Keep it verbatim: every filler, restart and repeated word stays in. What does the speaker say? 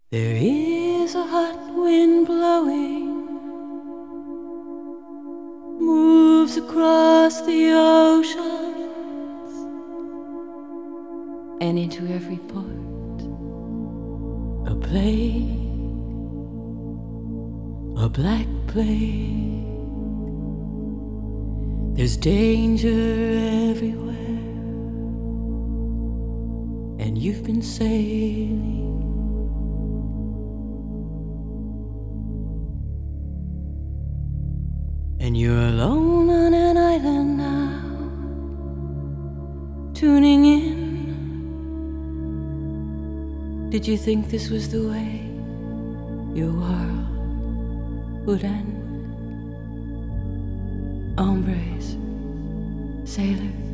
There is a hot wind blowing, moves across the oceans and into every port. A plague, a black plague. There's danger everywhere, and you've been sailing. And you're alone on an island now, tuning in. Did you think this was the way your world would end? Hombres, sailors,